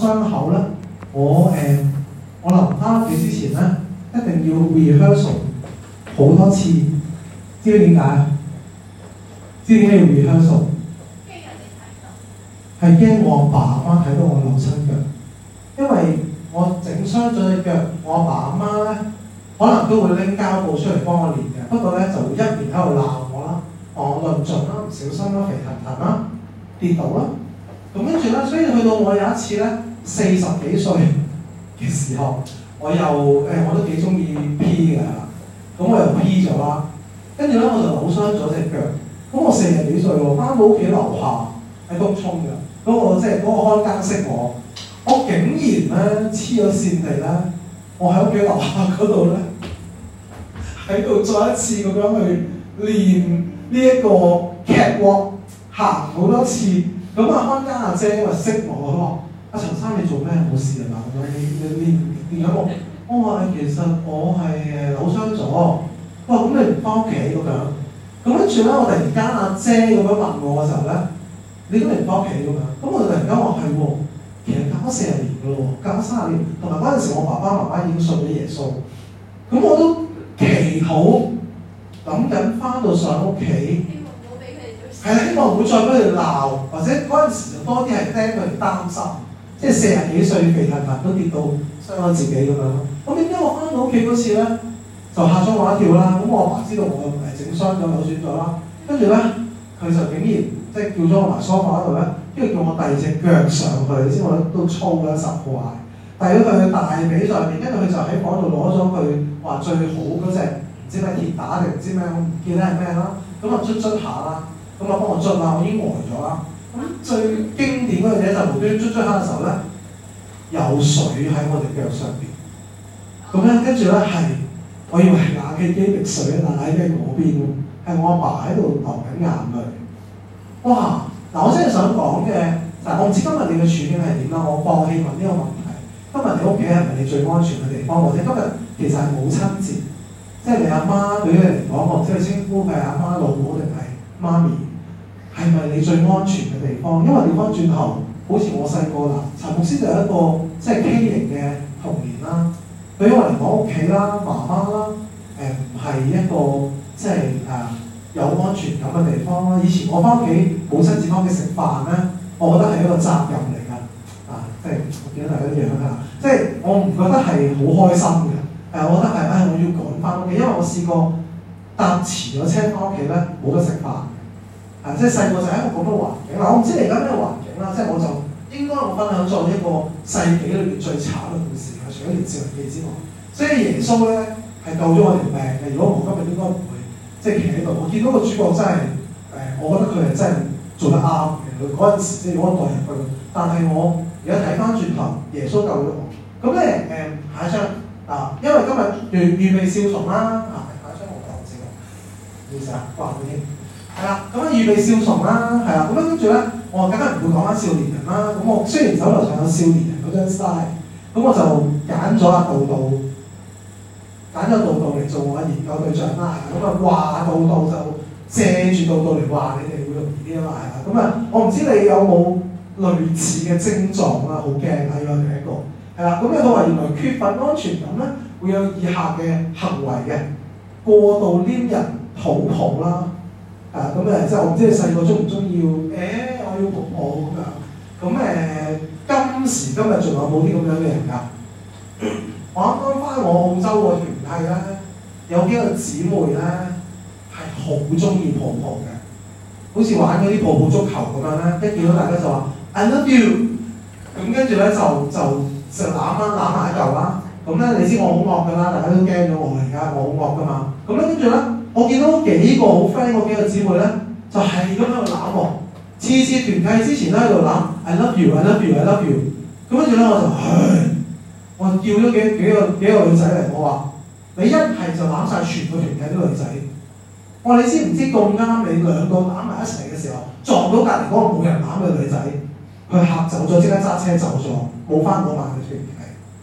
傷口咧，我臨翻屋企之前咧，一定要 rehearsal 好多次，知唔知點解？知點解要 rehearsal？ 驚人哋睇到。 係驚我阿爸阿媽睇到我扭親腳，因為我整傷咗隻腳，我阿爸阿媽咧可能都會拎膠布出嚟幫我練嘅，不過咧就會一邊喺度鬧我啦，我論盡啦，唔小心啦，肥騰騰啦，跌倒啦，咁跟住咧，所以去到我有一次咧40幾歲嘅時候，我都幾中意 P 㗎，咁我又 P 咗啦，跟住咧我就扭傷咗隻腳，咁我40幾歲喎，翻到屋企樓下喺東涌㗎。嗰個看更識我竟然咧黐咗線地咧，我喺屋企樓下嗰度咧，喺度再一次咁樣去練呢一個 catwalk 行好多次。咁看更阿姐因為識我，佢話：阿陳生你做咩？冇事啊嘛？咁樣你練緊我？我話其實我係扭傷咗。哇！咁你唔翻屋企咁樣？咁跟住咧，我突然間阿姐咁樣問我嘅時候咧。你都嚟唔翻屋企咁樣，咁我就突然間話係喎，其實隔咗40年嘅咯喎，隔咗30年，同埋嗰陣時我爸爸媽媽已經信咗耶穌，咁我都祈禱諗緊翻到上屋企， 希望唔好俾佢哋追。 係啦，希望唔會再俾佢哋鬧，或者嗰陣時就多啲係驚佢哋擔心，即係40幾歲肥騰騰都跌到傷咗自己咁樣咯。咁點解我翻到屋企嗰次咧就嚇咗我一跳啦？咁我阿爸知道我整傷咗扭損咗啦，跟住咧佢就竟然〜即係叫咗我埋梳化嗰度咧，跟住叫我遞隻腳上去，你知我都粗啦10號鞋，遞咗佢大髀上面，跟住佢就喺房度攞咗佢話最好嗰隻唔知咩鐵打定唔知咩，我唔記得係咩啦，咁啊捽下啦，咁啊幫我捽啦，我已經呆咗啦。咁最經典嗰樣嘢就無端端捽下嘅時候咧，有水喺我隻腳上邊，咁咧跟住咧係，我以為係冷氣機滴水但係喺嗰邊，係我阿爸喺度流緊眼淚。哇！嗱，我真係想講嘅，但係我唔知今日你嘅處境係點啦。我放棄問呢個問題。今日你屋企係咪你最安全嘅地方？或者今日其實係母親節，即係你阿媽對於你嚟講，我唔知你稱呼佢係阿媽、老母定係媽咪，係咪你最安全嘅地方？因為調翻轉頭，好似我細個啦，陳牧師就係一個即係畸形嘅童年啦。對於我嚟講，屋企啦、媽媽啦，唔係一個即係有安全感嘅地方啦。以前我翻屋企母親節翻屋企食飯咧，我覺得係一個責任嚟㗎。即係我見到大家啲樣啊，即係我唔覺得係好開心嘅。我覺得係我要趕翻屋企，因為我試過搭遲咗車翻屋企咧，冇得食飯。即係細個就係一個咁嘅環境啦。我唔知你而家咩環境啦，即係我就應該我分享咗一個世紀裏邊最慘嘅故事啦，除咗《列治文記》之外，所以耶穌咧係救咗我條命嘅。如果我今日應該唔會。即係企喺度，我見到個主角真係我覺得佢係真係做得啱嘅。佢嗰陣時即係如果代入去，但係我而家睇翻轉頭，耶穌救咗我。咁咧下一張因為今日預備少從啦，下一張我講先喎，唔好意思啊，掛住添。係啦，咁預備少從啦，係啦，咁跟住咧，我梗係唔會講翻少年人啦。咁我雖然手頭上有少年人嗰張 style， 咁我就揀咗阿杜杜。揀咗杜杜嚟做我嘅研究對象啦，咁話杜杜就借住杜杜嚟話你哋會容易啲啊嘛，係咁我唔知你有冇類似嘅症狀啦，好驚啊！呢個第一個係啦，咁佢話原來缺乏安全感咧，會有以下嘅行為嘅，過度黏人抱抱啦，即係我唔知你細個中唔中意我要抱抱咁樣，今時今日仲有冇啲咁樣嘅人㗎？我啱啱翻我澳洲個團契咧，有幾個姊妹咧係好中意抱抱嘅，好似玩嗰啲抱抱足球咁樣咧，一見到大家就話 I love you， 咁跟住咧就攬埋一嚿啦。咁咧你知我好惡㗎啦，大家都驚咗我而家，我好惡㗎嘛。咁咧跟住咧，我見到幾個好 friend 嗰幾個姊妹咧，就係咁喺度攬喎，次團契之前都喺度攬 I love you I love you I love you， 咁跟住咧我就我叫咗幾個女仔嚟，我話你一係就攬晒全個團體啲女仔。我話你知唔知咁啱你兩個攬埋一齊嘅時候，撞到隔離嗰個冇人攬嘅女仔，佢嚇走咗，即刻揸車走咗，冇翻嗰晚嘅團體。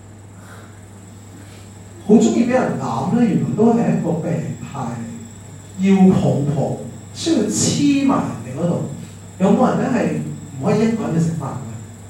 好中意俾人攬咧，原來都係一個病態嚟，要抱抱，需要黐埋人哋嗰度。有冇人咧係唔可以一個人去食飯嘅？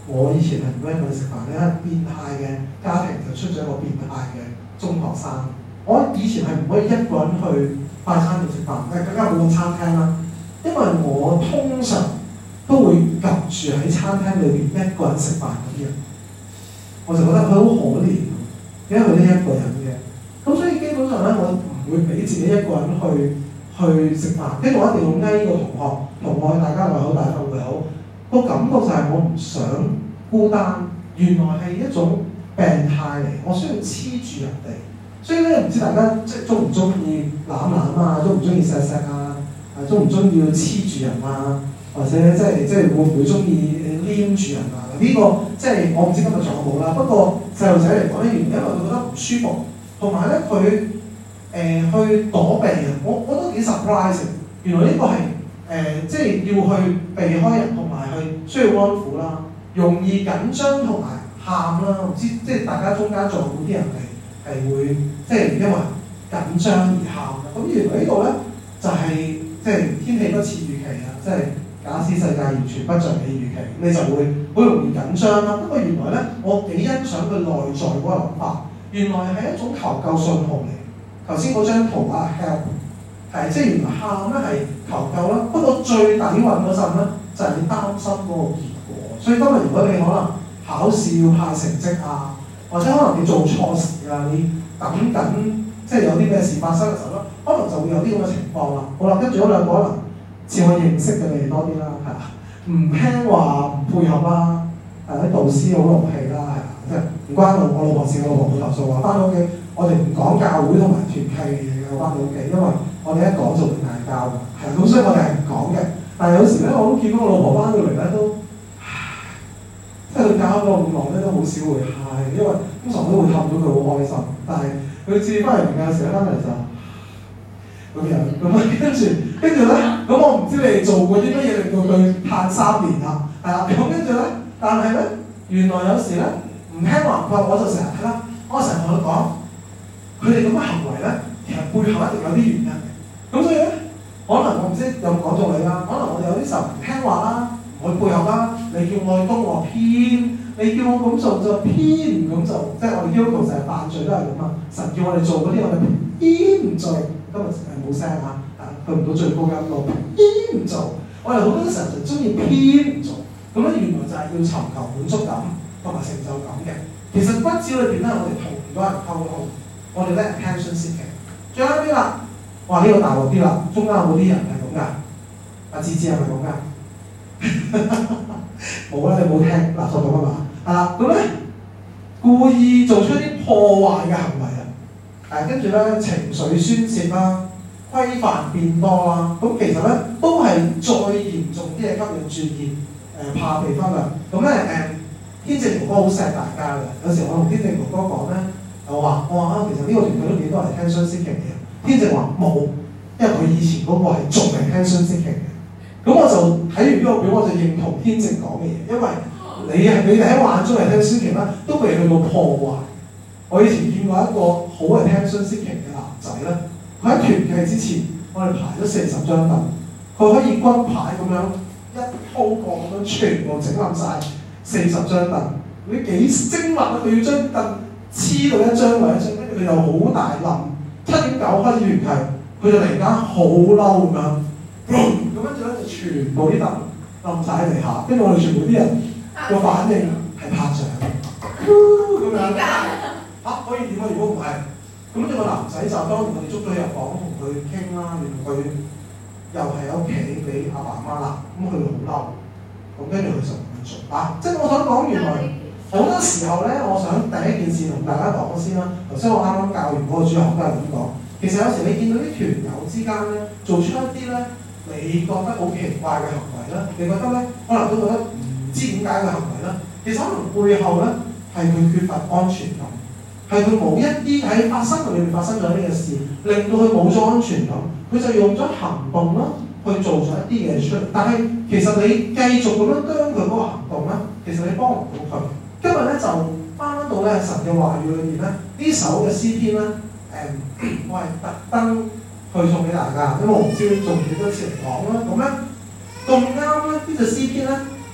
我以前係唔一個人食飯咧，變態嘅家庭就出咗一個變態嘅中學生。我以前係唔可以一個人去快餐店食飯，更加冇個餐廳啦。因為我通常都會及住喺餐廳裏邊一個人食飯嗰啲人，我就覺得佢好可憐，點解佢得一個人嘅？咁所以基本上咧，我唔會俾自己一個人去食飯，跟住我一定要翳個同學大家圍好，大家圍好。個感覺就係我唔想孤單，原來係一種病態嚟，我需要黐住人哋。所以咧，唔知大家即係中唔中意攬攬啊，中唔中意錫錫啊，中唔中意黐住人啊，或者即係會唔會中意黏住人啊？呢個即係我唔知今日仲有冇啦。不過細路仔嚟講咧，原因為佢覺得唔舒服，同埋咧佢去躲避啊，我都幾 surprise。原來呢個係即係要去避開人，同埋去需要安撫啦，容易緊張同埋喊啦。唔知即係大家中間仲有冇啲人係會即係因為緊張而喊嘅？咁原來呢度咧就係即係天氣不似預期啊！即係假使世界完全不像你預期，你就會好容易緊張啦。不過原來咧，我幾欣賞佢內在嗰個諗法，原來係一種求救信號嚟。頭先嗰張圖啊 help 係即係原來喊咧係求救啦。不過最底蘊嗰陣咧就係你擔心嗰個結果。所以今日如果你可能考試要派成績啊，或者可能你做錯事啊，你等緊即係有啲咩事發生嘅時候咧，可能就會有啲咁嘅情況啦。好啦，跟住嗰兩個可能似我認識嘅你哋多啲啦，係啦，唔聽話唔配合啦，啲導師好勞氣啦，係啦，即係唔關我老婆事，我老婆冇投訴話翻到屋企，我哋唔講教會同埋團契嘅嘢嘅翻到屋企，因為我哋一講就會嗌交嘅，係咁，所以我哋係唔講嘅。但係有時咧，我都見到我老婆翻到嚟咧都，即係佢教咗我咁耐咧，都好少會嗌，因為通常都會氹到佢好開心。但係佢至翻嚟嘅時候翻嚟就咁樣，咁啊跟住咧，咁我唔知你哋做過啲乜嘢令到佢嘆3年啦，係啦，咁跟住咧，但係咧原來有時咧唔聽話，我就成日睇啦，我成日同佢講，佢哋咁嘅行為咧，其實背後一定有啲原因嘅。咁所以咧，可能我唔知有冇講中你啦，可能我哋有啲時候唔聽話啦，唔去配合啦，你叫我去東我偏，你叫我咁做就偏咁做，即係我哋基督徒成日犯罪都係咁啊！神叫我哋做嗰啲，我哋偏唔做。今日冇聲啊，去唔到最高音度，偏唔做。我哋好多時候就中意偏唔做，咁咧原來就係要尋求滿足感同埋成就感嘅。其實骨子裏邊咧，我哋同唔到人溝通，我哋咧 attention seeking。最後一邊啦，哇呢個大鑊啲啦，中間有冇啲人係咁㗎？阿芝芝係咪咁㗎？冇啦，你冇聽垃圾咁啊嘛。係啦，咁咧故意做出啲破壞嘅行為啊，跟住咧情緒宣泄啦，規範變多啦，咁其實咧都係再嚴重啲嘅吸引注意，怕被忽略。咁咧天正哥哥好錫大家嘅，有時我同天正哥哥講咧，我話其實呢個團隊都幾多係 attention seeking嘅。天正話冇，因為佢以前嗰個係仲係 attention seeking嘅。咁我就睇完呢個表，我就認同天正講嘅嘢，因為你哋喺我眼中係 attention seeking啦，都未去到破壞。我以前見過一個好嘅 attention seeking嘅男仔咧，佢喺團契之前，我哋排咗40張凳，佢可以軍牌咁樣一鋪過咁樣全部整冧晒40張凳。佢幾精密啊！佢要將凳黐到一張為一張，跟住佢又好大冧。7點9開始團契，佢就突然間好嬲咁樣，咁跟住咧就全部啲凳冧晒喺地下，跟住我哋全部啲人個反應係拍掌，咁樣。可以點啊？如果唔係，咁呢個男仔就當然我哋捉咗入房同佢傾啦。原來佢又係喺屋企俾阿爸阿媽啦，咁佢好嬲，咁跟住佢就唔去做啊！即係我想講，原來好多時候咧，我想第一件事同大家講先啦。頭先我啱啱教完嗰個主學都係咁講。其實有時你見到啲團友之間咧，做出一啲咧，你覺得好奇怪嘅行為咧，你覺得咧，可能都覺得唔知點解嘅行為咧，其實可能背後咧係佢缺乏安全感。係佢冇一啲喺發生裏面發生咗呢個事，令到佢冇咗安全感，佢就用咗行動啦，去做咗一啲嘢出嚟。但係其實你繼續咁樣將佢嗰個行動咧，其實你幫唔到佢。今日咧就翻到咧神嘅話語裏面咧，呢首嘅詩篇咧，我係特登去送俾大家，因為我唔知仲幾多次嚟講啦。咁咧咁啱咧呢隻詩篇咧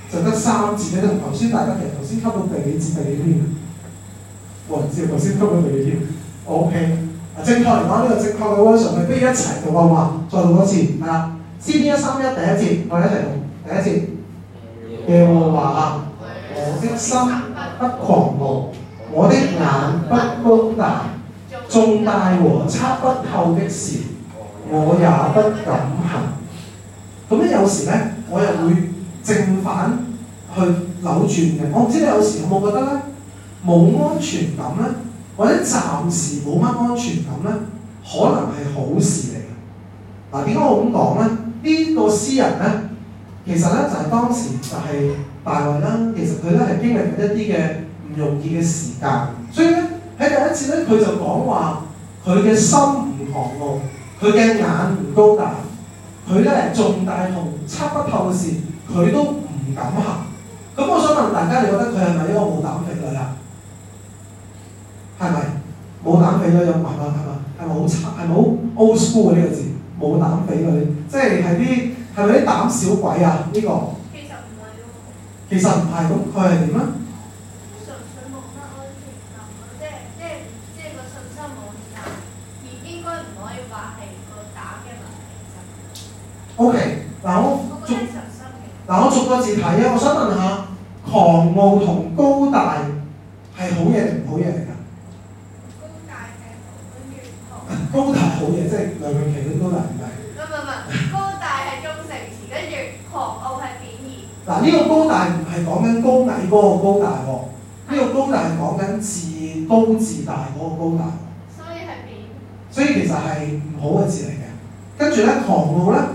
就得3節咧，同頭先大家其實頭先吸到第幾節第幾篇？我唔知頭先吸到第幾篇。OK， 正確嚟講呢個正確嘅 version， 不如一齊讀好嘛？再讀一次，係啦。詩篇131第一節，我哋一齊讀第一節。耶和華啊，我的心不狂傲，我的眼不高大，重大和測不透的事，我也不敢行。咁咧有時咧，我又會正反去扭轉嘅。我唔知你有時有冇覺得咧，冇安全感咧，或者暫時冇乜安全感咧，可能係好事嚟嘅。嗱，點解我咁講咧？呢個詩人咧，其實咧就係當時就係大衛啦。其實佢咧係經歷緊一啲嘅唔容易嘅時間，所以咧喺第一節咧，佢就講話佢嘅心唔狂傲，佢嘅眼唔高大，佢咧重大同測不透嘅事，佢都唔敢行。咁我想問大家，你覺得佢係咪一個冇膽肥女啊？係咪冇膽肥女有麻煩係咪好差？係咪好 old school 嘅呢個字？冇膽肥女，即係啲係咪啲膽小鬼啊？呢、個其實唔係咯。 其實唔係，咁佢係點咧？ 純粹冇乜安全感咯，即係個信心冇咁大，而應該唔可以話係個膽嘅問題。 OK， 嗱我我覺得係神心嘅。 我逐個字睇啊！我想問下，狂傲同高大係好嘢定唔好嘢嚟㗎？ 高大係好，跟住狂。 高大好嘢，即係梁詠琪嗰啲高大唔係。 高大係中性詞，跟住狂傲係貶義。 嗱，呢個高大唔係講緊高矮嗰個高大喎，呢個高大係講緊自高自大嗰個高大。 所以係貶。 所以其實係唔好嘅字嚟嘅。跟住咧，狂傲咧，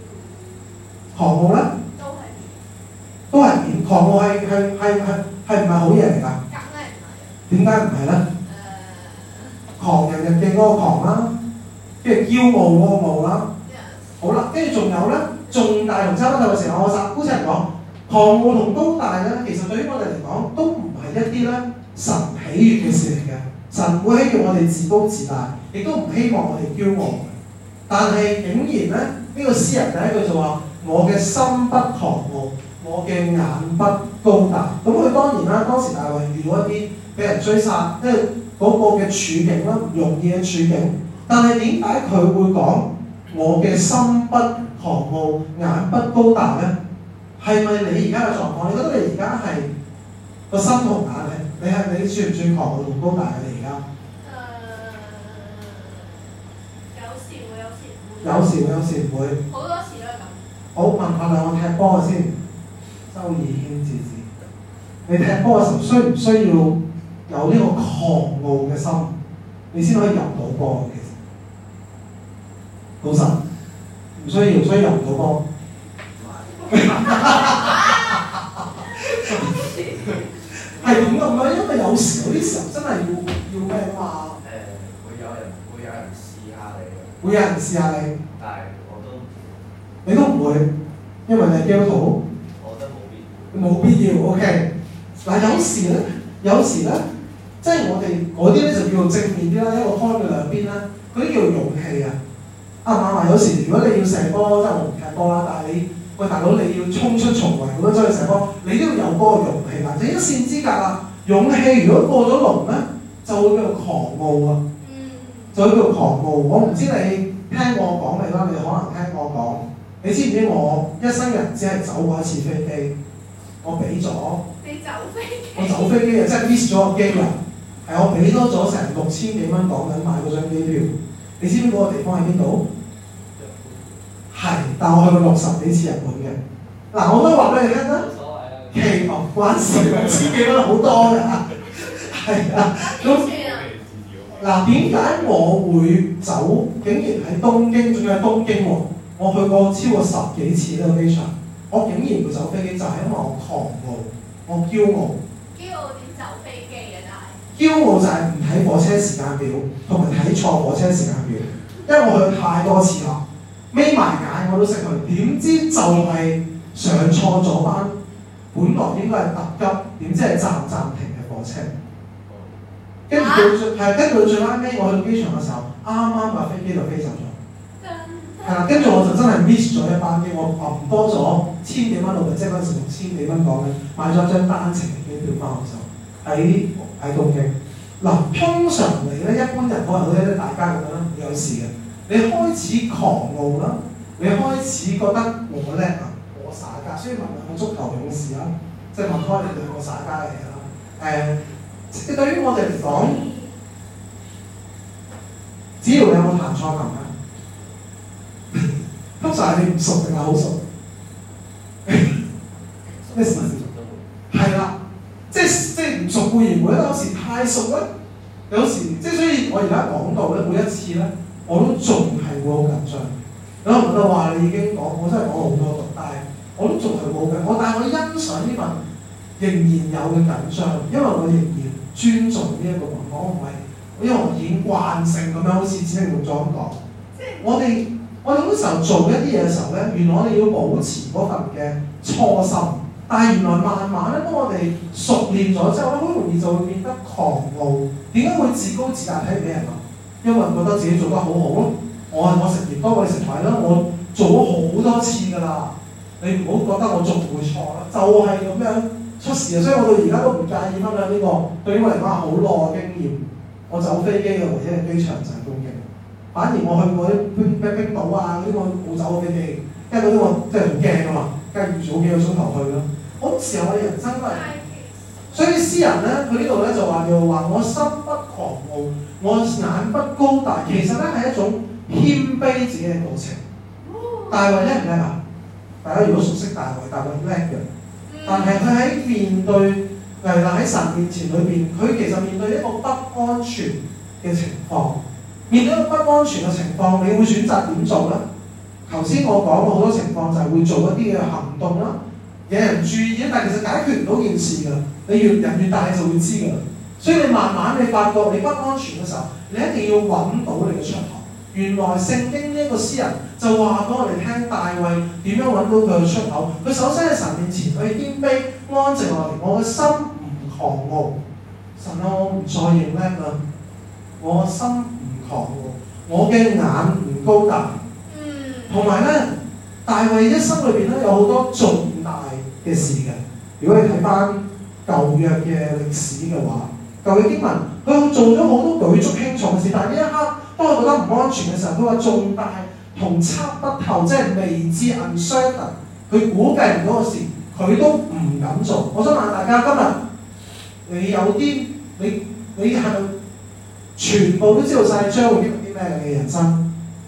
都係貶。狂傲係唔係好嘢嚟㗎？ 梗係唔係。 點解唔係咧？狂人嘅嗰個狂啦，跟住驕傲嗰個傲啦。好啦，跟住仲有咧，重大同測不透嘅時候，我姑且嚟講，狂傲同高大咧，其實對於我哋嚟講都唔係一啲咧神喜悅嘅事嚟嘅。神會希望我哋自高自大，亦都唔希望我哋驕傲。但係竟然咧，呢個詩人第一句就話：我嘅心不狂傲，我嘅眼不高大。咁佢當然啦，當時大衛遇到一啲俾人追殺，即係嗰個嘅處境啦，唔容易嘅處境。但係點解佢會講我嘅心不狂傲，眼不高大咧？係咪你而家嘅狀況？你覺得你而家係個心同眼你算唔算狂傲同高大嘅？你而家？有時會，有時唔會。 好多時都係咁。 好，問下兩個踢波嘅先。周以軒姊姊，你踢波嘅時候需唔需要有呢個狂傲嘅心，你先可以入到波？其實老實唔需要，所以入唔到波。係點咁樣？因為有時有啲時候真係要咩嘛？ 會有人試下你嘅。 會有人試下你， 但係你都唔會，因為你係基督徒。 我覺得冇必要。 冇必要 ，OK。嗱，有時咧，即係我哋嗰啲咧就叫做正面啲啦，一個開嘅兩邊啦，嗰啲叫勇氣啊。啱唔啱啊？有時如果你要射波，即係我唔踢波啦，但係你喂大佬你要衝出重圍咁樣走去射波，你都要有嗰個勇氣，或者一線之隔啦。勇氣如果過咗龍咧，就會叫做狂傲啊。就會叫做狂傲。我唔知你聽過我講未啦，你可能聽我講。你知唔知我一生人只係走過一次飛機？我俾咗。 你走飛機？ 我走飛機啊，即係 miss 咗個機啊！係我俾多咗成6000幾蚊講緊買嗰張機票。你知唔知嗰個地方喺邊度？係，但我去過60幾次日本嘅。嗱，我都話俾你聽啦。 冇所謂啦。 期望關事，6000幾蚊好多㗎。係啊。嗱，點解我會走？竟然喺東京，仲要係東京喎！我去過超過10幾次呢個機場，我竟然會走飛機，就係因為我狂傲，我驕傲。 驕傲點走飛機嘅？但係驕傲就係唔睇火車時間表，同埋睇錯火車時間表。因為我去太多次啦，眯埋眼我都識去，點知就係上錯咗班，本來應該係特急，點知係暫停嘅火車。跟住到最拉尾，我去機場嘅時候，啱啱架飛機就飛走咗。 真係啦，跟住我就真係 miss 咗一班機，我揞多咗千幾蚊澳幣，即係嗰陣時6000幾蚊港嘅，買咗張單程嘅機票翻澳洲，喺東京。嗱，通常嚟咧，一般人可能好似大家咁樣啦，唔會有事嘅。你開始狂傲啦，你開始覺得我叻啊，我耍家，所以問兩個足球勇士啦，即係問開你兩個耍家嚟啦。即係對於我哋嚟講，只要你有冇彈錯琴咧，通常係你唔熟定係好熟？咩事？係啦，即係唔熟固然會，有時太熟咧，有時即係所以我而家講到咧，每一次咧，我都仲係會好緊張。有人就話你已經講，我真係講好多個，但係我都仲係冇嘅。但係我欣賞呢份仍然有嘅緊張，因為我仍然尊重呢一個文化，我唔係，因為我已經慣性咁樣，好似子明牧咗咁講。我哋好多時候做一啲嘢嘅時候咧，原來我哋要保持嗰份嘅初心，但係原來慢慢咧，當我哋熟練咗之後咧，好容易就會變得狂傲。點解會自高自大睇唔起人啊？因為覺得自己做得好好咯。我食鹽多過你食米啦，我做咗好多次㗎啦。你唔好覺得我仲會錯啦，就係咁樣出事啊！所以我到而家都唔介意分享呢個，對於我嚟講係好耐嘅經驗。我走飛機嘅唯一嘅機場就係東京。反而我去過啲冰島啊嗰啲，我冇走過飛機，因為嗰啲我即係好驚啊嘛，梗係預早幾個鐘頭去啦。好多時候我哋人生都係，所以詩人咧，佢呢度咧就話我心不狂傲，我眼不高大，其實咧係一種謙卑自己嘅過程。大衛叻唔叻啊？大家如果熟悉大衛叻嘅，但係佢喺面對危難喺神面前裏邊，佢其實面對一個不安全嘅情況。面對一個不安全嘅情況，你會選擇點做咧？頭先我講過好多情況就係會做一啲嘅行動啦，有人注意，但係其實解決唔到件事㗎。你人越大就會知㗎啦。所以你慢慢你發覺你不安全嘅時候，你一定要揾到你嘅出口。原來聖經呢一個詩人就話俾我哋聽，大衛點樣揾到佢嘅出口。佢首先喺神面前，佢謙卑安靜落嚟，我嘅心唔狂傲。神啊，我唔再認叻啦，我嘅心唔狂傲，我嘅眼唔高大。同埋咧，大衛一生裏邊咧有好多重大嘅事嘅。如果你睇翻舊約嘅歷史嘅話，舊約經文佢做咗好多舉足輕重嘅事，但係呢一刻當佢覺得唔安全嘅時候，佢話重大同測不透，即係未知 uncertain， 佢估計唔到嘅事，佢都唔敢做。我想問大家，今日你有啲你係咪全部都知道晒將會經歷啲咩嘅人生？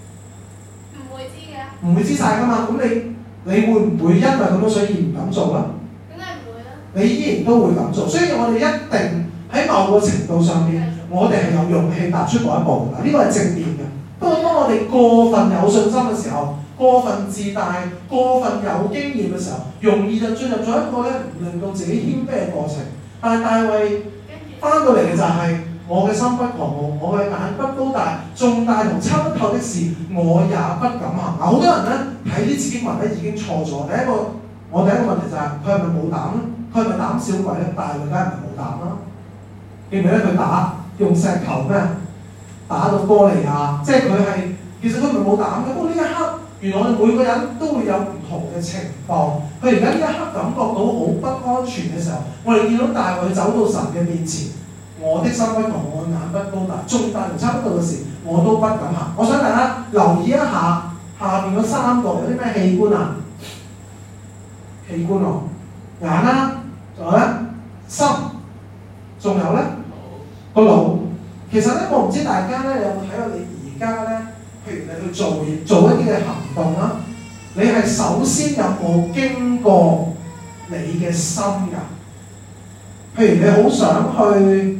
唔會知晒㗎嘛，咁你會唔會因為咁樣所以唔敢做咧？ 梗係唔會啦。 你依然都會咁做，所以我哋一定喺某個程度上邊，我哋係有勇氣踏出嗰一步㗎。呢個係正面嘅。不過當我哋過分有信心嘅時候，過分自大、過分有經驗嘅時候，容易就進入咗一個咧唔令到自己謙卑嘅過程。但係大衛翻到嚟嘅就係、我嘅心不狂傲，我嘅眼不高大，重大同測不透的事，我也不敢行。好多人咧睇呢節經文咧已經錯咗。第一個問題就係佢係咪冇膽咧？佢係咪膽小鬼咧？大衛梗係唔係冇膽啦？記唔記得佢用石頭咩打到哥利亞？即係佢係其實佢唔係冇膽嘅。不過呢一刻，原來我哋每個人都會有唔同嘅情況。佢而家呢一刻感覺到好不安全嘅時候，我哋見到大衛走到神嘅面前。我的心不狂傲，我眼不高大，重大同測不透嘅事，我都不敢行。我想大家留意一下下邊嗰三個有啲咩器官啊？器官喎，眼啦，仲有咧心，仲有咧個腦。其實咧，我唔知大家咧有冇睇過你而家咧，譬如你去做一啲嘅行動啦，你係首先有冇經過你嘅心㗎？譬如你好想去。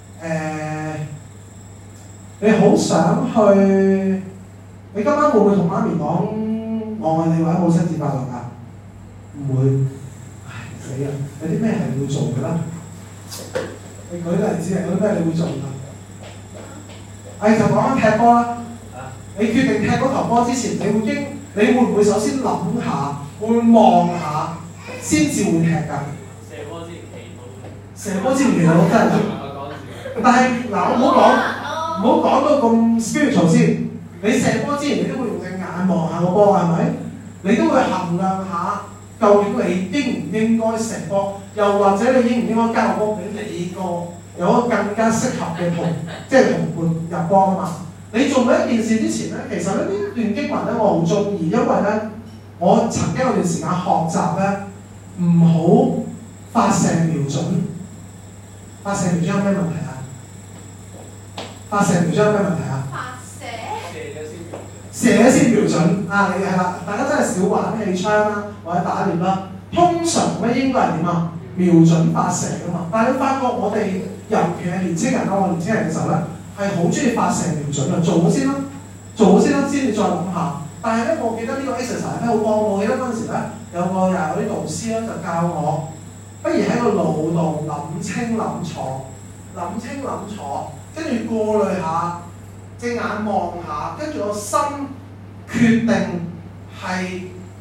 你好想去？你今晚會唔會同媽咪講我愛你或者母親節快樂㗎？唔會。唉死啊！有啲咩係會做嘅啦？你舉例子係有啲咩你會做㗎？就講緊踢波啦。你決定踢嗰球波之前，你會唔會首先諗下，會望下先至會踢㗎？ 射波之前祈禱。 射波之前祈禱真係。但係嗱，我唔好講到咁 spiritual 先。你射波之前，你都會用隻眼眼望下個波係咪？你都會衡量下究竟你應唔應該射波，又或者你應唔應該交波俾你個有一個更加適合嘅即係同伴入波啊嘛。你做每一件事之前咧，其實咧呢段經文咧我好中意，因為咧我曾經有段時間學習咧唔好發射瞄準。發射瞄準有咩問題啊？發射瞄準有咩問題啊？ 發射射先瞄準啊！你係啦，大家真係少玩氣槍啦，或者打獵啦。通常咧應該係點啊？瞄準發射噶嘛。但係你發覺我哋尤其係年青人啦，我年青人嘅時候咧係好中意發射瞄準啊！做好先啦，先至再諗下。但係咧，我記得呢個 exercise 咧好幫我。記得嗰陣時咧有啲導師咧就教我，不如喺個腦度諗清諗楚，跟住過濾下，隻眼望下，跟住個心決定係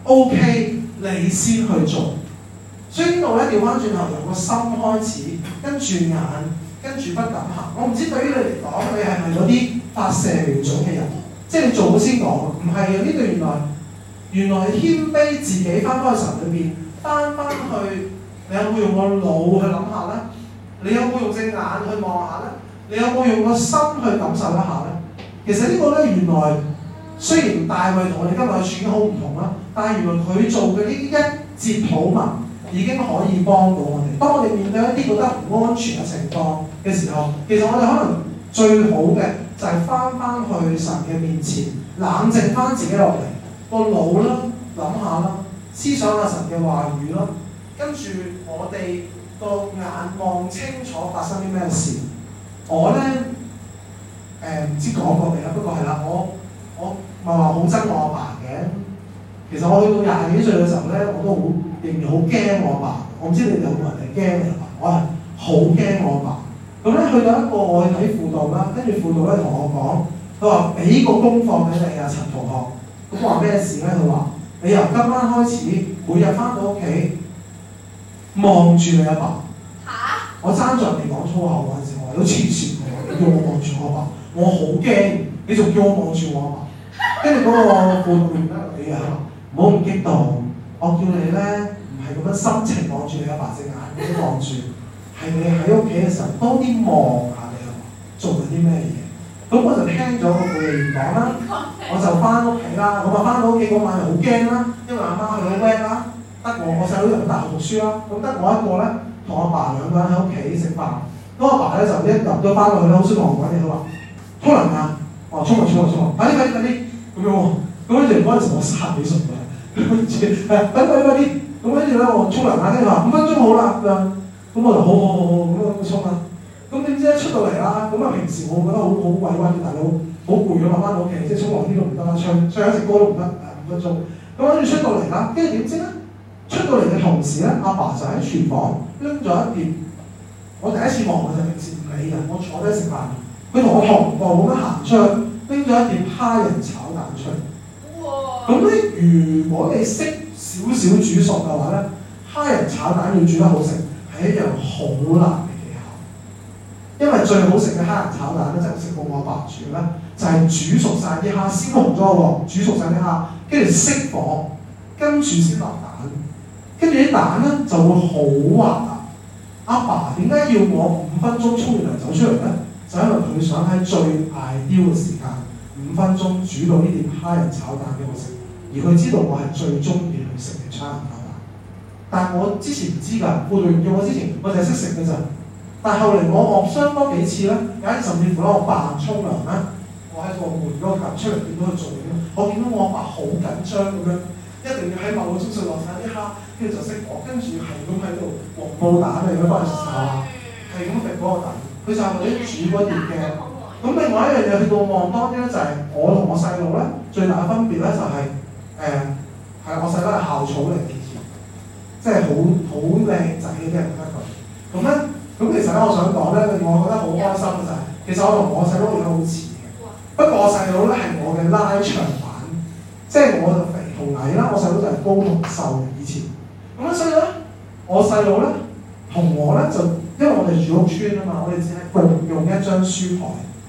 OK， 你先去做。所以呢度咧調翻轉頭，由個心開始，跟住眼，跟住不敢行。我唔知對於你嚟講，你係咪嗰啲發射瞄準嘅人？即係你做好先講，唔係嘅。呢度原來謙卑自己翻返去神裏邊，翻去，你有冇用個腦去諗下咧？你有冇用隻眼去望下咧？你有冇用個心去感受一下咧？其實呢個咧原來雖然大衛同我哋今日嘅處境好唔同啦，但係原來佢做嘅呢一節禱文已經可以幫到我哋。當我哋面對一啲覺得唔安全嘅情況嘅時候，其實我哋可能最好嘅就係翻去神嘅面前，冷靜翻自己落嚟，個腦啦，諗下啦，思想下神嘅話語啦，跟住我哋個眼望清楚發生啲咩事。我咧唔知講過未啦，不過係啦，我咪話好憎我阿爸嘅。其實我去到20幾歲嘅時候咧，我都仍然好驚我阿爸。我唔知你哋有冇人係驚你阿爸？我係好驚我阿爸。咁咧去到一個我去睇輔導啦，跟住輔導咧同我講，佢話俾個功課俾你啊，陳同學。咁我話咩事咧？佢話你由今晚開始，每日翻到屋企望住你阿爸。我爭在未講粗口嗰陣時，我話都黐線嘅，你叫我望住我阿爸，我好驚，你仲叫我望住我阿爸。跟住嗰個輔導員咧，你啊，唔好咁激動，我叫你咧唔係咁樣心情望住你阿爸隻眼咁樣望住，係你喺屋企嘅時候多啲望下你阿爸做緊啲咩嘢。咁我就聽咗個輔導員講啦，我就翻屋企啦。咁啊翻到屋企嗰晚又好驚啦，因為阿媽去咗 work 啦，得我細佬入咗大學讀書啦，咁得我一個咧。同阿爸兩個人喺屋企食飯，咁阿爸咧就一入咗翻落去咧，好少同我講嘢，佢話沖涼啊，我話沖涼，快啲咁樣喎。咁跟住嗰陣時我30幾歲嘅，跟住快啲，咁跟住咧我沖涼啊，跟住話5分鐘好啦咁樣，咁我就好咁樣沖啦。咁點知一出到嚟啦，咁啊平時我覺得好委屈嘅大佬，好攰㗎嘛，翻到屋企即係沖涼呢度唔得啦，唱一隻歌都唔得5分鐘。咁跟住出到嚟啦，跟住點知咧？出到嚟嘅同時咧，阿爸就喺廚房拎咗一碟，我第一次望佢就平時唔理嘅，我坐低食飯，佢同我同步咁樣行出去，拎咗一碟蝦仁炒蛋出嚟。哇！咁咧，如果你識少少煮熟嘅話咧，蝦仁炒蛋要煮得好食係一樣好難嘅技巧，因為最好食嘅蝦仁炒蛋咧就係食過我阿爸煮咧，就係煮熟晒啲蝦，先紅咗喎，煮熟晒啲蝦，跟住熄火，跟住先落蛋。跟住啲蛋咧就會好滑啊！阿爸點解要我5分鐘沖完涼走出嚟咧？就因為佢想喺最ideal嘅時間5分鐘煮到呢碟蝦仁炒蛋俾我食，而佢知道我係最中意去食嘅蝦仁炒蛋。但係我之前唔知㗎，輔導員叫我之前，我就係識食嘅咋。但係後嚟我相多幾次咧，有一甚至乎咧我扮沖涼咧，我喺個門嗰度行出嚟見到佢做嘢，我見到我阿爸好緊張咁樣。一定要喺某個鐘數落晒啲蝦，跟住就熄火，跟住係咁喺度黃布蛋嚟，佢幫佢食下，係咁揈嗰個蛋。佢就係為咗煮嗰碟嘅。咁另外一樣嘢去到望當啲咧，就係我同我細路咧最大嘅分別咧就係係我細佬係校草嚟嘅，即係好靚仔嘅啲人覺得佢。咁咧，咁其實咧我想講咧，令我覺得好開心嘅就係，其實我同我細佬而家好似嘅，不過我細佬咧係我嘅拉長版，即係我就肥同矮啦，我細佬就係高同瘦以前。咁樣所以咧，我細佬咧同我咧就，因為我哋住屋村啊嘛，我哋只係共用一張書台。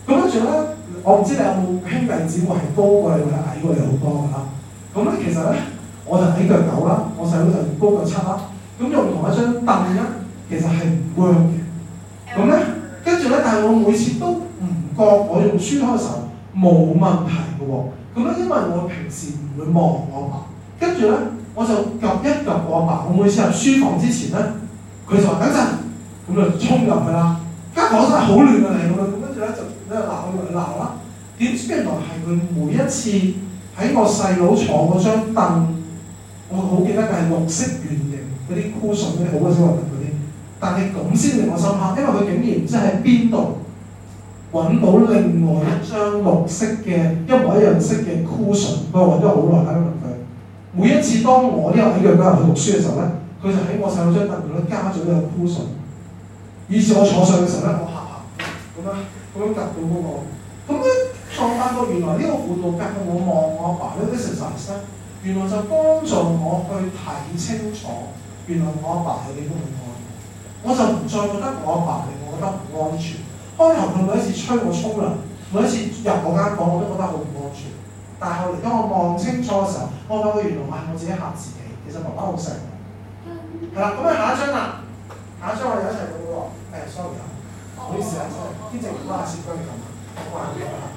咁跟住咧，我唔知你有冇兄弟姊妹係高過你或者矮過你好多㗎啦。咁咧其實咧，我就矮腳9啦，我細佬就高腳7啦。咁用同一張凳咧，其實係唔 work 嘅。咁咧，跟住咧，但係我每次都唔覺我用書枱嘅時候冇問題嘅喎。咁咧，因為我平時唔會望我爸，跟住咧我就及一及我爸。我每次入書房之前咧，佢就話等陣，咁就衝入去啦。間房真係好亂啊你咁樣，咁跟住咧就喺度鬧啦。點知原來係佢每一次喺我細佬坐嗰張凳，我好記得嘅係綠色圓形嗰啲 cushion 嗰啲好鬼死核突嗰啲，但係咁先令我深刻，因為佢竟然唔知喺邊度揾到另外一張綠色嘅一模一樣色嘅 cushion，佢揾咗好耐喺度問佢。每一次當我呢個喺佢嗰日去讀書嘅時候咧，佢就喺我細佬張凳度咧加咗呢個 cushion，以至我坐上嘅時候咧，我下咁樣夾到嗰個，咁咧我發覺原來呢個輔導教我望我阿爸呢啲 exercise 咧，原來就幫助我去睇清楚，原來我阿爸係幾咁愛我，我就唔再覺得我阿爸令我覺得唔安全。開頭佢每一次催我沖涼，每一次入我間房我都覺得好唔安全。但係後嚟當我望清楚嘅時候，我發覺原來係我自己嚇自己。其實爸爸好錫我。係啦，咁啊下一張啦，下一張我哋一齊到喎。sorry 啊，唔好意思啊，天正唔關事，不如咁啊，我話你啊。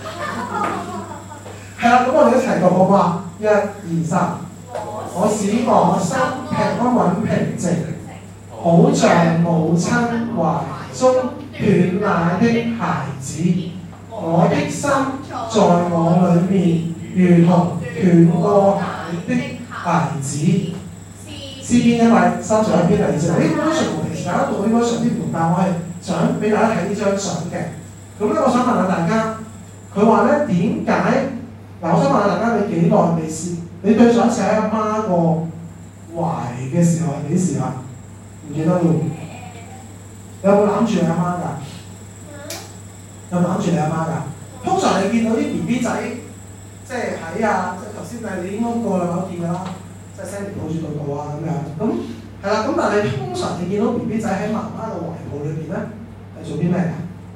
係啦，咁我哋一齊讀好嘛？1、2、3，我使我心平安穩平靜，好像母親懷中斷奶的孩子，我的心在我裏面，如同斷過奶的孩子。詩篇131篇第2節，呢本書同平時大家讀應該上啲唔同，但我係想俾大家睇呢張相嘅。咁咧，我想問下大家，佢話咧點解？嗱，我想問下大家，你幾耐未試？你對上一次喺阿媽個懷嘅時候係幾時啊？唔記得喎。你有冇攬住你阿媽㗎？有冇攬住你阿媽㗎？通常你見到啲 BB 仔，即係喺啊，即係頭先你應該過兩口見㗎啦，即係 Sandy 抱住度啊咁樣。咁係啦，咁但係通常你見到 BB 仔喺媽媽嘅懷抱裏邊咧，係做啲咩㗎？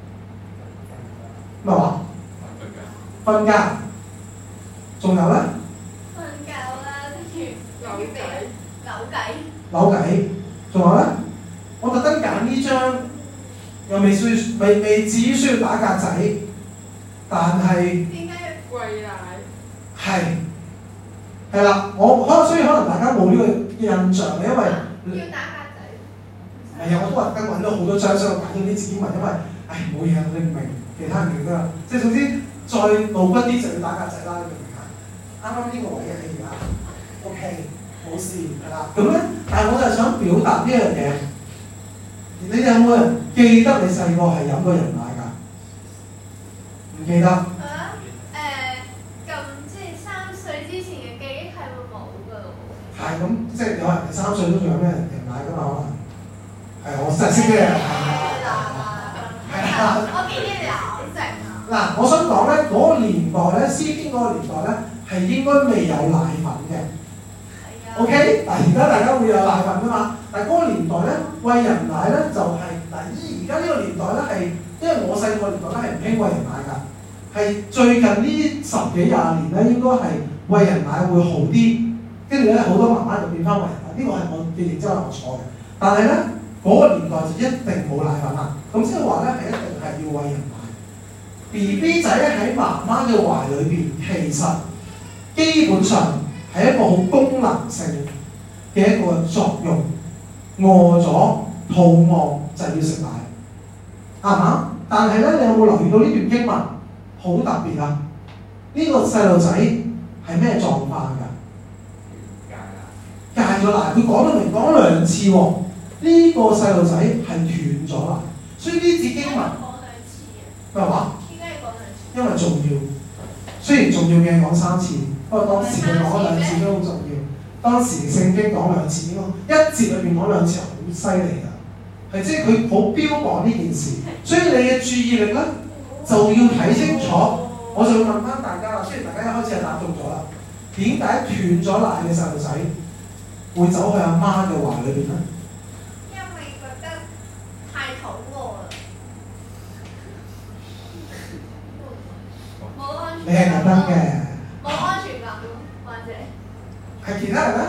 咩話？瞓覺。仲有咧？ 瞓覺啦，跟住扭計。仲有咧？我特登揀呢張， 又未至於需要打格仔，但係點解要餵奶？ 係啦，所以可能大家冇呢個印象，因為要打格仔。 係啊，我都特登揾咗好多張，所以我揀咗啲字經文，因為冇嘢你唔明，其他人明㗎啦。即係總之再露骨啲就要打格仔啦，你明唔明啊？啱啱呢個位嘅氣啊 ，OK， 冇事係啦。咁咧，但係我就係想表達呢樣嘢。你哋有冇人記得你細個係飲過人奶㗎？唔記得？ 咁即係3歲之前嘅記憶係會冇㗎咯喎。 係咁，即係有人3歲都仲有咩人奶㗎嘛？可能係我實識嘅人係啦。 我見啲你好靜啊。 嗱，我想講咧，嗰個年代咧，詩篇嗰個年代咧，係應該未有奶粉嘅。OK， 嗱而家大家會有奶粉㗎嘛？但係嗰個年代咧，餵人奶咧就係而家呢個年代咧係，因為我細個年代咧係唔興餵人奶㗎，係最近呢10幾20年咧應該係餵人奶會好啲，跟住咧好多媽媽就變翻餵人奶，呢個係我嘅認知係我錯嘅。但係咧嗰個年代就一定冇奶粉啦，咁即係話咧係一定係要餵人奶。BB 仔喺媽媽嘅懷裏邊，其實基本上係一個好功能性嘅一個作用。餓咗、肚餓就要食奶，啱唔啱？但係咧，你有冇留意到呢段經文好特別啊？呢個細路仔係咩狀況㗎？戒咗奶，佢講得明講2次喎。呢個細路仔係斷咗奶，所以呢節經文咩話？ 點解要講2次？ 因為重要，雖然重要嘅講3次，不過當時佢講2次都好重要。當時聖經講2次，應該一節裏邊講2次，好犀利㗎，係即係佢好標榜呢件事，所以你嘅注意力咧就要睇清楚。我就要問翻大家啦，雖然大家一開始係答中咗啦，點解斷咗奶嘅細路仔會走去阿媽嘅懷裏邊咧？ 因為覺得太肚餓啦。 你係特登嘅， 冇安全感或者係其他人咧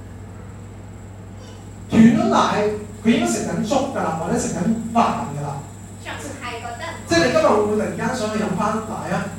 斷咗奶，佢應該食緊粥㗎啦，或者食緊飯㗎啦。 仲係覺得即係你今日會唔會突然間想去飲翻奶啊？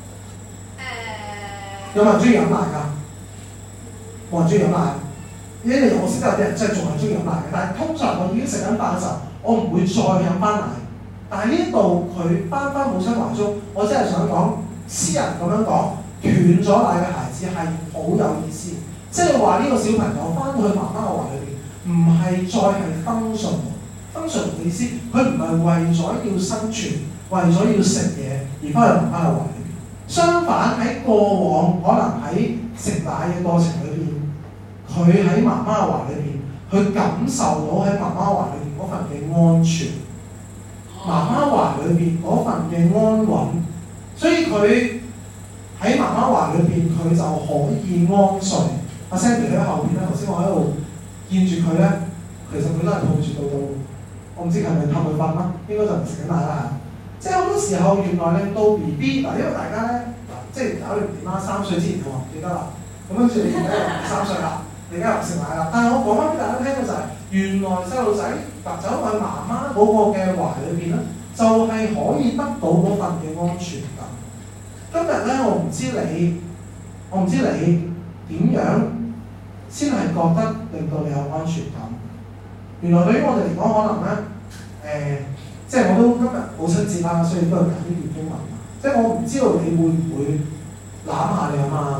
有冇人中意飲奶㗎？冇人中意飲奶。因為我識得有啲人真係仲係中意飲奶嘅，但係通常我已經食緊飯嘅時候，我唔會再飲翻奶。但係呢一度佢翻母親懷中，我真係想講，詩人咁樣講，斷咗奶嘅孩子係好有意思，即係話呢個小朋友翻到去媽媽嘅懷裏邊，唔係再係function 嘅意思，佢唔係為咗要生存，為咗要食嘢而翻去媽媽嘅懷裏邊。相反喺過往可能喺食奶嘅過程裏邊，佢喺媽媽嘅懷裏邊，佢感受到喺媽媽懷裏邊嗰份嘅安全，媽媽懷裏邊嗰份嘅安穩，所以佢喺媽媽懷裏邊，佢就可以安睡。阿 Sandy 喺後邊咧，頭先我喺度見住佢咧，其實佢都係抱住到，我唔知係咪氹佢瞓啦，應該就唔食緊奶啦。即係好多時候原來令到 BB 嗱，因為大家咧即係搞你媽3歲之前我唔記得啦，咁跟住你而家又3歲啦。你而家又食奶啦，但係我講翻俾大家聽嘅就係、是，原來細路仔走去媽媽嗰個嘅懷裏邊咧，就係、是、可以得到嗰份嘅安全感。今日咧，我唔知你點樣先係覺得令到你有安全感。原來對於我哋嚟講，可能咧即係我都今日母親節啦，所以都係揀呢段經文。即係我唔知道你會唔會攬下你阿媽。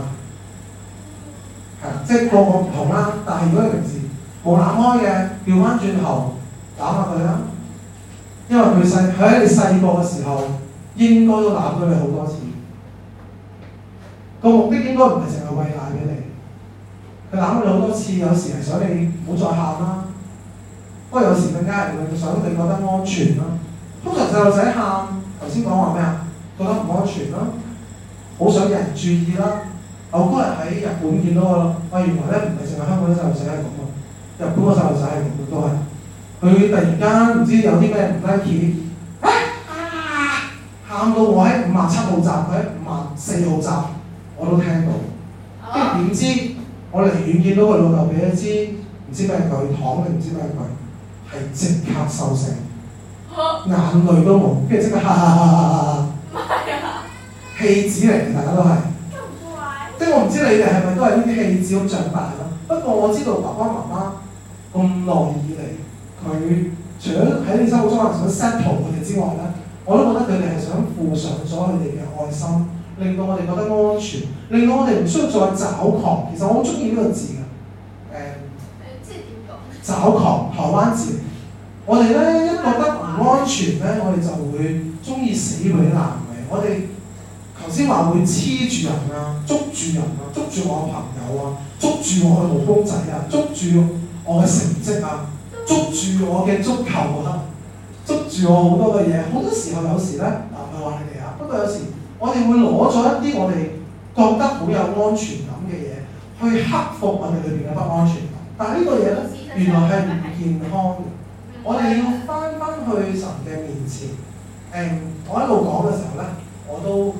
即係個唔同啦，但係如果你平時冇攬開嘅，調翻轉頭攬下佢啦，因為佢喺你細個嘅時候應該都攬咗你好多次，個目的應該唔係淨係餵奶俾你，佢攬咗你好多次，有時係想你唔好再喊啦，不過有時更加係想你覺得安全啦。通常細路仔喊，頭先講話咩啊？覺得唔安全啦，好想有人注意啦。我嗰日喺日本見到原來咧唔係淨係香港啲細路仔係咁啊，日本個細路仔係咁嘅都係，佢突然間唔知有啲咩唔 like， 喊到我喺57號站，佢喺54號站，我都聽到。跟住點知我離遠見到佢老豆俾一支唔知咩佢糖定唔知咩佢，係即刻收聲，眼淚都冇，跟住即刻戲子嚟嘅，大家都係。即係我唔知你哋係咪都係呢啲戲子咁長大咯。不過我知道爸爸媽媽咁耐以嚟，佢除咗喺你生活中可能想 settle 佢哋之外咧，我都覺得佢哋係想附上咗佢哋嘅愛心，令到我哋覺得安全，令到我哋唔需要再找狂。其實我好中意呢個字嘅， 即係點講？ 找狂，台灣字。我哋咧一覺得唔安全咧，我哋就會中意死鬼爛嘅。我哋頭先話會黐住人啊，捉住人啊，捉住我嘅朋友啊，捉住我嘅老公仔啊，捉住我嘅成績啊，捉住我嘅足球啊，捉住我好多嘅嘢。好多時候有時咧，唔係話你哋啊，不過有時我哋會攞咗一啲我哋覺得好有安全感嘅嘢，去克服我哋裏邊嘅不安全感。但係呢個嘢咧，原來係唔健康嘅。我哋要翻去神嘅面前。我一路講嘅時候咧，我都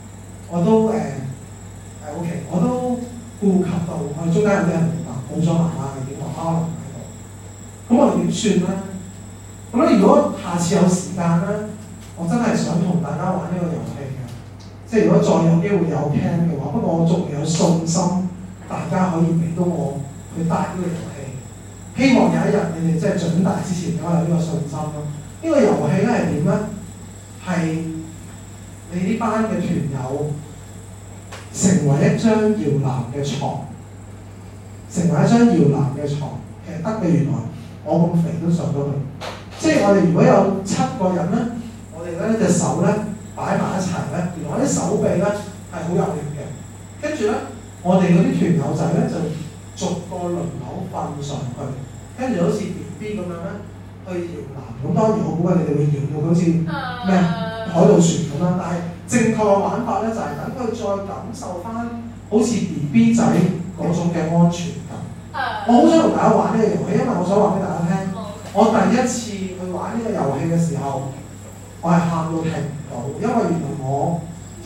OK， 我都顧及到我哋中間有啲人明白，冇咗媽媽嘅，媽媽可能唔喺度，咁我哋點算咧？咁咧，如果下次有時間咧，我真係想同大家玩呢個遊戲嘅，即係如果再有機會有 plan 嘅話，不過我仲未有信心，大家可以俾到我去帶呢個遊戲。希望有一日你哋即係長大之前，我有呢個信心咯。呢個遊戲咧係點咧？係你呢班嘅團友成為一張搖籃嘅床，成為一張搖籃嘅床，其實得嘅。原來我咁肥都上到去，即係我哋如果有7個人咧，我哋咧隻手咧擺埋一齊咧，原來我啲手臂咧係好有力嘅。跟住咧，我哋嗰啲團友仔咧就逐個輪流瞓上去，跟住好似 BB 咁樣咧去搖籃。咁當然我估計你哋會搖到好似咩海盜船咁啦，但係正確嘅玩法咧就係等佢再感受翻好似 BB 仔嗰種嘅安全感。我好想同大家玩呢個遊戲，因為我想話俾大家聽，我第一次去玩呢個遊戲嘅時候，我係喊到停唔到，因為原來我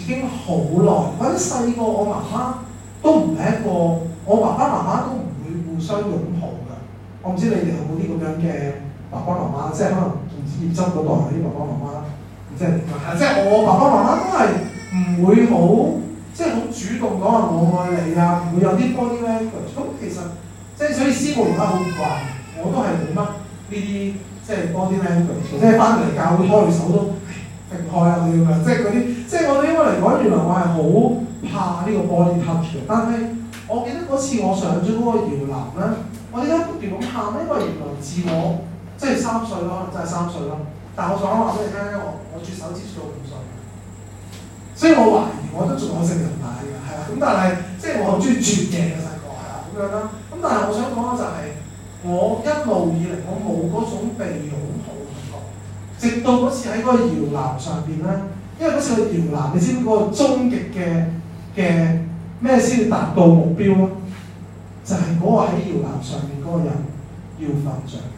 已經好耐。或者細個我媽媽都唔係一個，我爸爸媽媽都唔會互相擁抱㗎。我唔知你哋有冇啲咁樣嘅爸爸媽媽，即係可能唔知葉執嗰代嗰啲爸爸媽媽，即係我爸爸媽媽都係唔會好，即係好主動講話我愛你啊，唔會有啲 body language。咁其實即係所以師母而家好怪，我都係冇乜呢啲即係 body language，即係翻嚟教會開手都揈開啊嗰啲咁樣，即係嗰啲，即係我對於我嚟講，原來我係好怕呢個 body touch 嘅。但係我記得嗰次我上咗嗰個搖籃咧，我點解不斷咁喊咧？因為原來自我即係3歲咯，真係3歲咯。但係我想話俾你聽咧，我啜手指到5歲，所以我懷疑我都仲有食人奶嘅，係啊。咁但係即係我好中意啜嘢嘅細個係啊咁樣啦。咁但係我想講嘅就係、我一路以嚟我冇嗰種被擁抱嘅感覺，直到嗰次喺嗰個搖籃上邊咧，因為嗰次個搖籃，你知唔知嗰個終極嘅咩先至達到目標啊？就係、嗰個喺搖籃上面嗰個人要瞓着覺。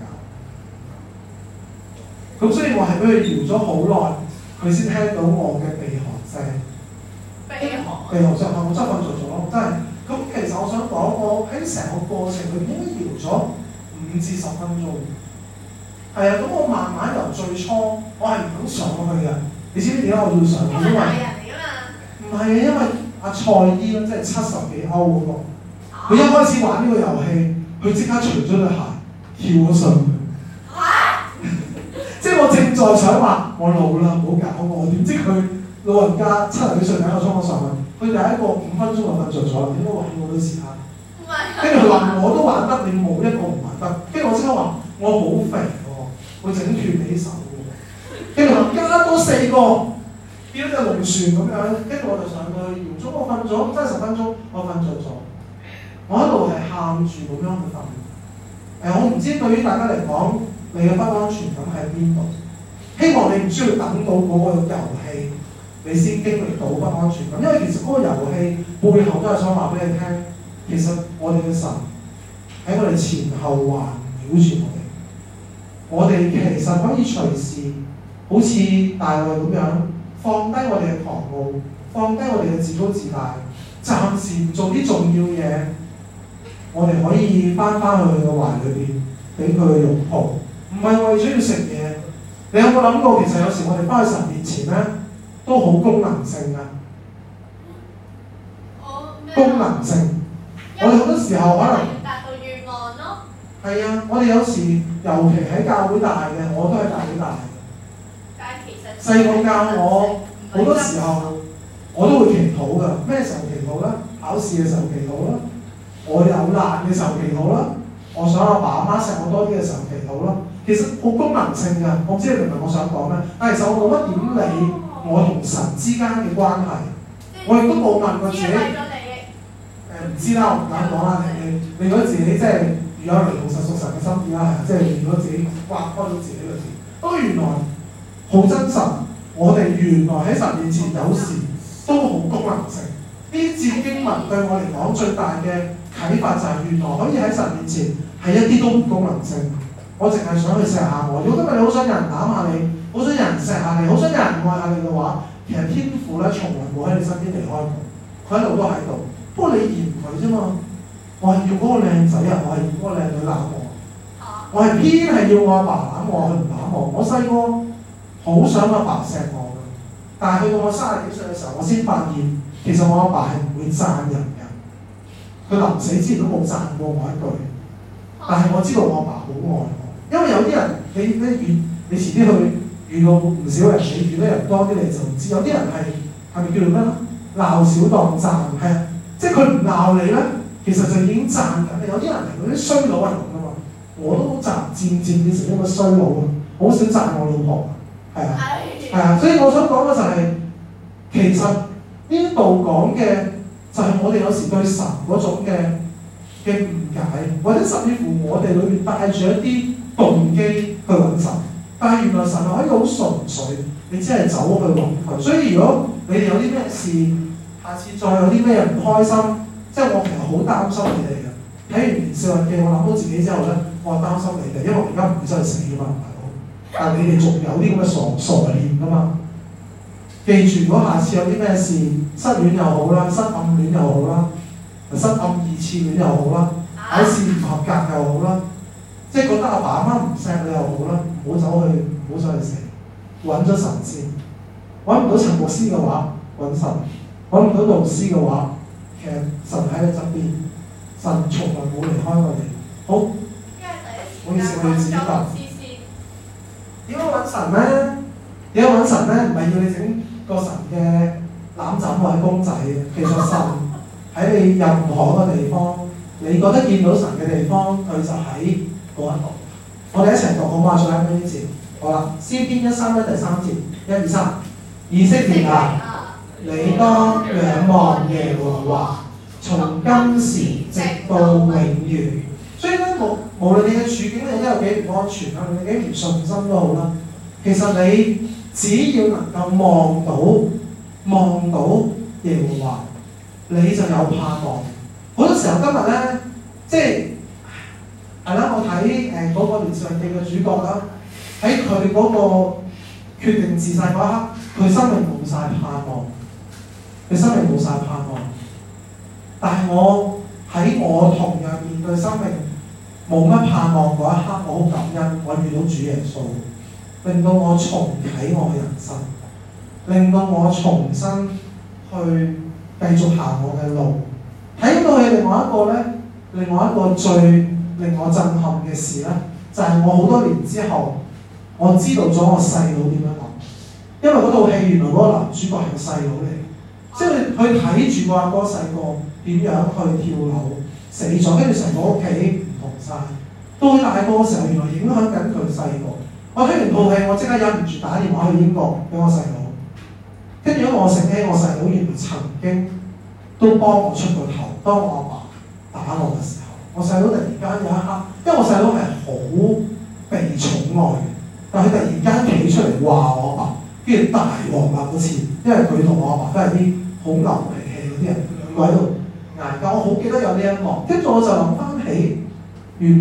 咁所以我係俾佢搖咗好耐，佢先聽到我嘅鼻鼾聲。鼻鼾聲，我真係瞓着咗咯，真係。咁其實我想講，我喺成個過程裏邊應該搖咗5至10分鐘。係啊，咁我慢慢由最初，我係唔肯上去嘅。你知唔知點解我要上去？因為唔係啊，因為阿蔡姨咧，即係70幾歐嗰個，佢一開始玩呢個遊戲，佢即刻除咗對鞋跳咗上去。即係我正在想話，我老啦，唔好搞我。點知佢老人家70幾歲第一個衝我上去，佢第一個5分鐘就瞓着咗啦。點解玩我都時間？跟住佢話我都玩得，你冇一個唔玩得。跟住我即刻話我好肥喎，會整斷你手喎。跟住話加多4個，變咗隻龍船咁樣。跟住我就上去搖咗，我瞓咗真係10分鐘，我瞓着咗。我一路係喊住咁樣去瞓。我唔知對於大家嚟講，你嘅不安全感喺邊度？希望你唔需要等到嗰個遊戲，你先經歷到不安全感。因為其實嗰個遊戲背後都係想話俾你聽，其實我哋嘅神喺我哋前後環繞住我哋。我哋其實可以隨時好似大衛咁樣，放低我哋嘅狂傲，放低我哋嘅自高自大，暫時唔做啲重要嘢。我哋可以翻去佢嘅懷裏邊，俾佢擁抱，唔係為咗要食嘢。你有冇諗過，其實有時我哋翻去神面前咧，都好功能性㗎。功能性，我哋好多時候可能達到願望咯。 係啊，我哋有時尤其喺教會大嘅，我都係教會大嘅。 但係其實細個教我好多時候，我都會祈禱㗎。咩時候祈禱咧？考試嘅時候祈禱啦。我有難嘅時候祈禱啦，我想阿爸阿媽錫我多啲嘅時候祈禱啦。其實好功能性㗎，我唔知你明唔明我想講咩？但係其實我冇乜點理我同神之間嘅關係，我亦都冇問過自己。唔知啦，我唔敢講啦。你如果自己即係如有靈同實屬神嘅心意啦，即係如果自己挖開咗自己嘅字，不過原來好真實。我哋原來喺神面前有時都好功能性。呢節經文對我嚟講最大嘅啟發就係原來可以喺神面前係一啲都唔功能性。我淨係想去錫下我。如果今日你好想有人攬下你，好想有人錫下你，好想有人愛下你嘅話，其實天父咧從來冇喺你身邊離開過，佢一路都喺度。不過你嫌佢啫嘛。我係要嗰個靚仔啊，我係要嗰個靚女攬我。我係偏係要我阿爸攬我，佢唔攬我。我細個好想阿爸錫我㗎，但係去到我30幾歲嘅時候，我先發現其實我阿爸係唔會讚人嘅。佢臨死之前都冇讚過我一句。但係我知道我阿爸好愛我，因為有啲人你遲啲去遇到唔少人，你遇到人多啲你就唔知。有啲人係咪叫做咩咧？鬧少當讚，係啊，即係佢唔鬧你咧，其實就已經讚緊你。有啲人係嗰啲衰佬係咁噶嘛，我都漸變成一個衰佬啊，好少讚我老婆，係啊，係啊，所以我想講嘅就係、其實呢度講嘅就係我哋有時對神嗰種嘅誤解，或者甚至乎我哋裏面帶住一啲動機去揾神，但係原來神係可以好純粹，你只係走去揾佢。所以如果你哋有啲咩事，下次再有啲咩唔開心，即係我其實好擔心你哋嘅。睇完《年少日記》，我諗到自己之後咧，我係擔心你哋，因為我而家唔會真係死㗎嘛，大佬。但係你哋仲有啲咁嘅傻念㗎嘛。 記住，如果下次有啲咩事，失戀又好啦，失暗戀又好啦，失暗二次戀又好啦，考試唔合格又好啦，即係覺得阿爸阿媽唔錫你又好啦，唔好走去死，揾咗神先。揾唔到陳牧師嘅話，揾神；揾唔到導師嘅話，其實神喺你側邊，神從來冇離開我哋。好， 因為第一時間揾咗導師先。 點樣揾神咧？點樣揾神咧？唔係要你整個神嘅攬枕或者公仔嘅，其實神喺你任何嘅地方，你覺得見到神嘅地方，佢就喺嗰一度。我哋一齊讀好嘛？再睇呢啲字。好啦，詩篇131第3節，1、2、3。以色列啊，你當仰望耶和華，從今時直到永遠。所以咧，無論你嘅處境你都有幾唔安全啦，你幾唔信心都好啦。其實你只要能夠望到耶和華，你就有盼望。好多時候今日咧，即係啦，我睇嗰個年少日記嘅主角啦，喺佢嗰個決定自殺嗰一刻，佢生命冇晒盼望，佢生命冇晒盼望。但係我同樣面對生命冇乜盼望嗰一刻，我好感恩，我遇到主耶穌，令到我重啟我嘅人生，令到我重新去繼續行我嘅路。睇到佢另外一個最令我震撼嘅事咧，就係我好多年之後，我知道咗我細佬點樣諗。因為嗰套戲原來嗰個男主角係個細佬嚟，即係佢睇住個阿哥細個點樣去跳樓死咗，跟住成個屋企唔同晒。到佢大個嘅時候，原來影響緊佢細個。我睇完套戲，我即刻忍唔住打電話去英國俾我細佬，跟住因為我醒起我細佬原來曾經都幫我出過頭，當我阿爸打我嘅時候，我細佬突然間有一刻，因為我細佬係好被寵愛嘅，但係佢突然間企出嚟話我阿爸。跟住大鑊啦嗰次，因為佢同我阿爸都係啲好牛脾氣嗰啲人，兩個喺度嗌交。我好記得有呢一幕，跟住我就諗翻起，原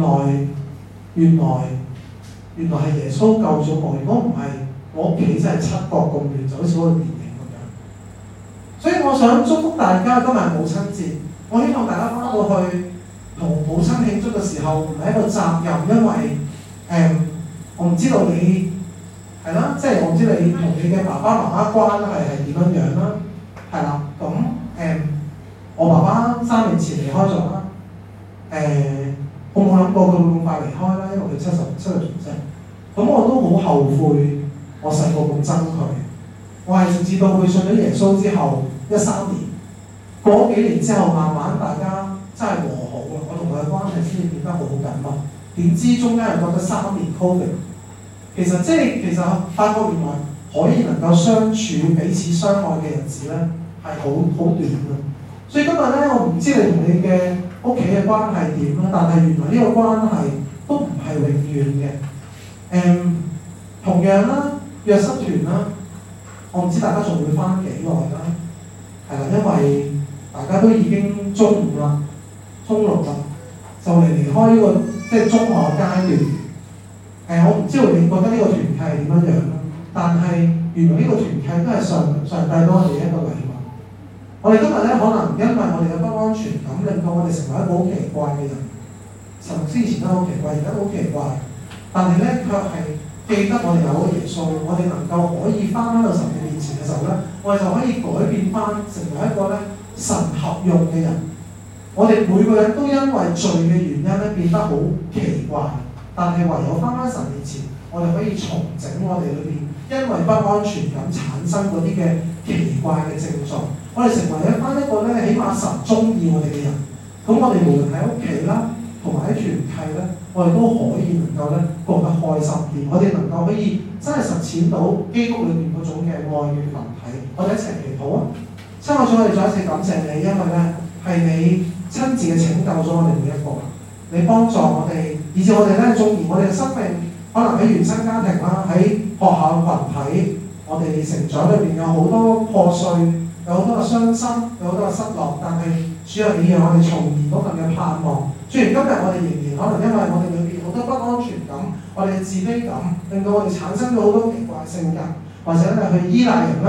來係耶穌救咗我。如果唔係，我屋企真係七國咁亂，就好似嗰個電影咁樣。所以我想祝福大家，今日母親節，我希望大家翻到去同母親慶祝嘅時候，唔係一個責任，因為我唔知道你。係啦，即係我唔知你同你嘅爸爸媽媽關係係點樣樣啦，係啦，咁我爸爸3年前離開咗啦，我冇諗過佢會咁快離開啦，因為佢77歲啫，咁我都好後悔我細個咁憎佢，我係直至到佢信咗耶穌之後13年，過咗幾年之後，慢慢大家真係和好啦，我同佢嘅關係先至變得好緊密，點知中間又過咗3年 Covid。其實發覺原來可以能夠相處、彼此相愛嘅日子咧，係好短嘅。所以今日咧，我唔知你同你嘅屋企嘅關係點啦，但係原來呢個關係都唔係永遠嘅。同樣啦，約瑟團啦，我唔知大家仲會返幾耐啦，係啦，因為大家都已經中5啦、中6啦，就嚟離開呢個即係中學階段。我唔知道你覺得呢個團契係點樣樣啦，但係原來呢個團契都係上帝俾我哋一個禮物。我哋今日咧，可能因為我哋嘅不安全感，令到我哋成為一個好奇怪嘅人。神牧師以前都好奇怪，而家都好奇怪，但係咧卻係記得我哋有個耶穌，我哋能夠可以翻到神嘅面前嘅時候咧，我哋就可以改變翻，成為一個咧神合用嘅人。我哋每個人都因為罪嘅原因咧變得好奇怪。但係唯有翻神面前，我哋可以重整我哋裏邊因為不安全感產生嗰啲嘅奇怪嘅症狀，我哋成為翻一個咧，起碼神中意我哋嘅人。咁我哋無論喺屋企啦，同埋喺團契咧，我哋都可以能夠咧過得開心啲。我哋能夠可以真係實踐到基督裏邊嗰種嘅愛與群體。我哋一齊祈禱啊！親愛主，我哋再一次感謝你，因為咧係你親自嘅拯救咗我哋每一個。你幫助我哋，以至我哋咧，縱然我哋嘅生命可能喺原生家庭啦，喺學校群體，我哋成長裏邊有好多破碎，有好多嘅傷心，有好多嘅失落，但係主啊，你讓我哋重燃嗰份嘅盼望。雖然今日我哋仍然可能因為我哋裏邊好多不安全感，我哋嘅自卑感，令到我哋產生咗好多奇怪性格，或者係去依賴人啦，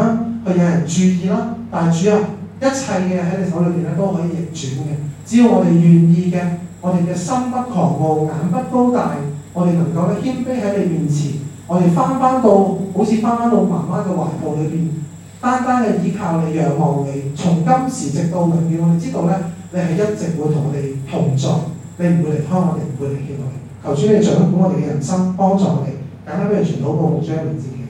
去引人注意啦。但係主啊，一切嘅喺你手裏邊咧都可以逆轉嘅，只要我哋願意嘅，我哋嘅心不狂傲，眼不高大，我哋能夠咧謙卑喺你面前，我哋翻到好似翻到媽媽嘅懷抱裏邊，單單嘅依靠你，仰望你，從今時直到永遠，我哋知道咧，你係一直會同我哋同在，你唔會離開我哋，唔會離棄我哋。求主你掌管我哋嘅人生，幫助我哋，簡單俾人傳禱告，奉主嘅名字。